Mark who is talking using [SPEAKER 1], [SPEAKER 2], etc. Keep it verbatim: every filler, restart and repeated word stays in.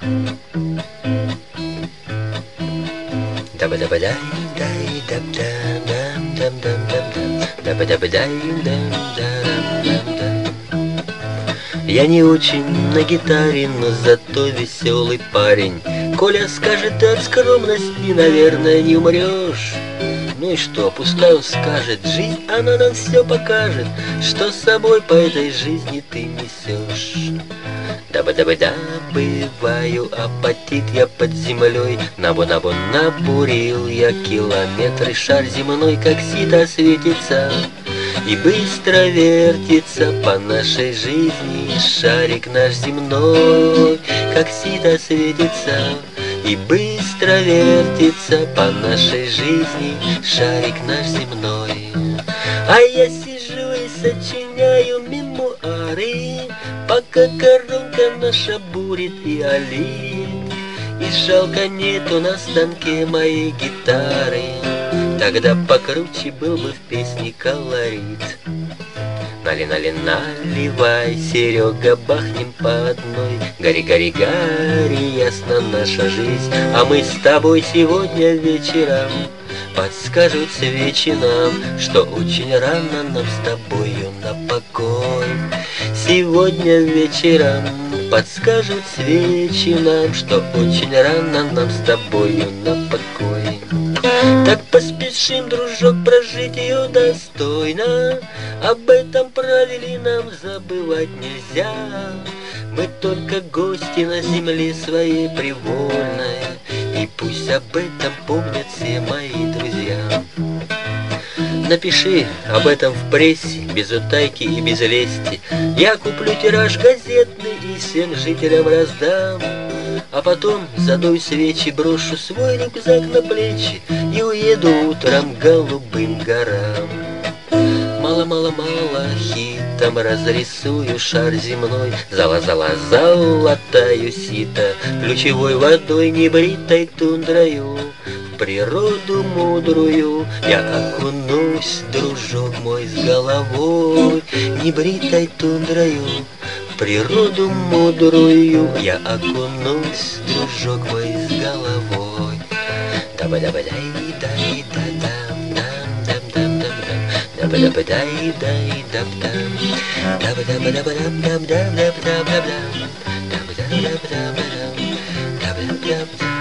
[SPEAKER 1] Я не очень на гитаре, но зато веселый парень. Коля скажет, ты от скромности, наверное, не умрешь. Ну и что, пускай он скажет, жизнь, она нам все покажет, что с собой по этой жизни ты несешь. Даба-даба-да, бываю, апатит я под землей. Набу-набу набурил я километры, шар земной, как сито светится и быстро вертится по нашей жизни. Шарик наш земной, как сито светится и быстро вертится по нашей жизни. Шарик наш земной. А я сижу и сочиняю мемуары, пока коронка наша бурит и олит. И жалко нету на станке моей гитары, тогда покруче был бы в песне колорит. Нали-нали, наливай, Серега, бахнем по одной. Гори-гори-гори, ясна наша жизнь, а мы с тобой сегодня вечером подскажут свечи нам, что очень рано нам с тобою на покой. Сегодня вечером подскажут свечи нам, что очень рано нам с тобою на покой. Так поспешим, дружок, прожить ее достойно, об этом правиле нам забывать нельзя. Мы только гости на земле своей привольной, и пусть об этом помнят все мои друзья. Напиши об этом в прессе, без утайки и без лести. Я куплю тираж газетный и всем жителям раздам. А потом задуй свечи, брошу свой рюкзак на плечи и уеду утром к голубым горам. Мало-мало-мало хитом разрисую шар земной, зала-зала золотаю сито, ключевой водой небритой тундрою. В природу мудрую я окунусь, дружок мой, с головой небритой тундрою. В природу мудрую я окунусь, дружок мой, с головой. Даба-даба-дай-дай-да-дам, дам-дам-дам-дам-дам, даба-даба-дай-дай-дам-дам, даба-даба-даба-дам-дам-дам-дам-дам-дам, даба-даба-даба-дам-дам, даба-даба-дам.